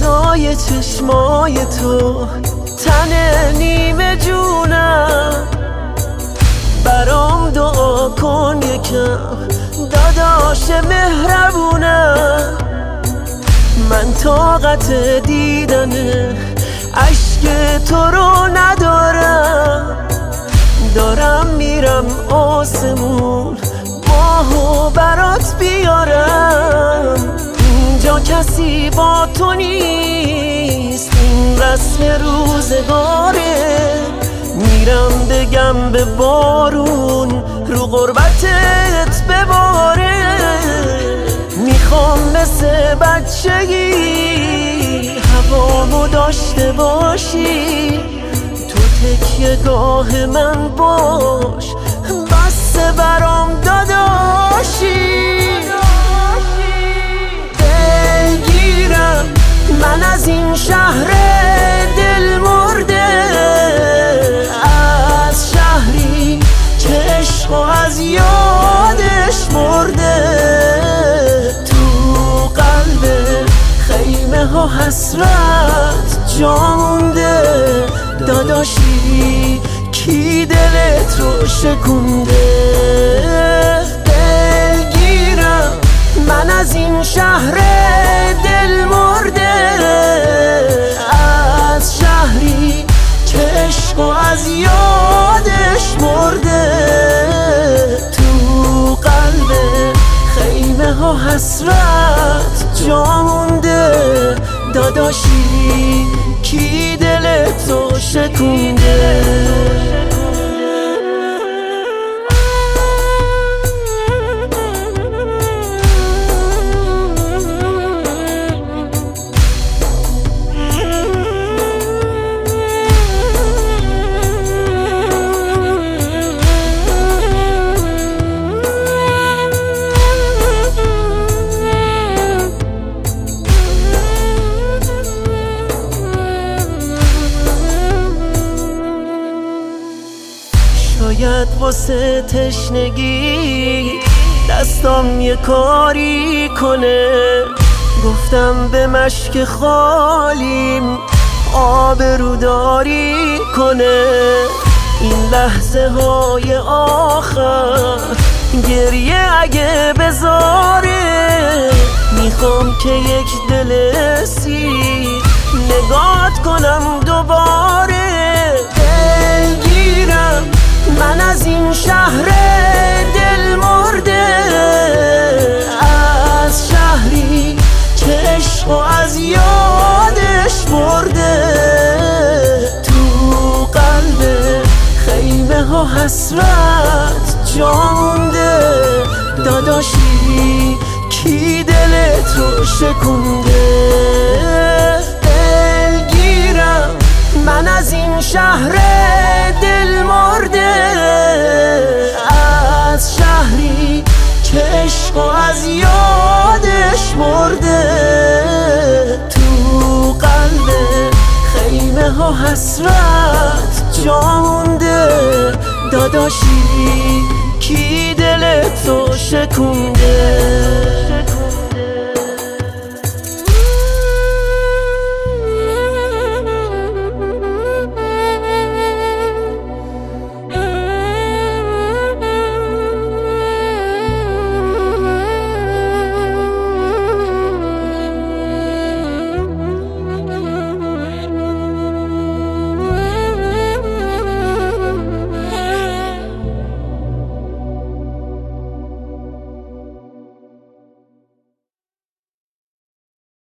صدای چشمای تو تن نیمه جونم. برام دعا کن یکم داداش مهربونم. من طاقت دیدن عشق تو رو ندارم. دارم میرم آسمون ماهو برات بیارم. اینجا کسی با تو نیست، این رسم روزگاره. میرم بگم به بارون رو غربتت بباره. میخوام مثل بچگی هوامو داشته باشی. تو تکیه گاه من باش، بس برام داداشی. دلگیرم من از این شهر دل مرده، از شهری که عشق و از یادش مرده. تو قلب خیمه ها حسرت جا مونده. داداشی کی دلت رو شکونده؟ دلگیرم من از این شهر دل مرده، از شهری که عشق و از یادش مرده. تو قلب خیمه ها حسرت جا مونده. داداشی کی دلت رو شکونده؟ شاید واسه تشنگی دستم یه کاری کنه. گفتم به مشک خالیم آبروداری کنه. این لحظه های آخر گریه اگه بذاره. میخوام که یک دل سیر نگات کنم دوباره. دلگیرم من از این شهر دل مرده، از شهری که عشق و از یادش مرده. تو قلب خیمه ها حسرت جا مونده. داداشی کی دلت رو شکونده؟ دلگیرم من از این شهر دل مرده، از شهری که عشق و از یادش مرده. تو قلب خیمه ها حسرت جا مونده. داداشی کی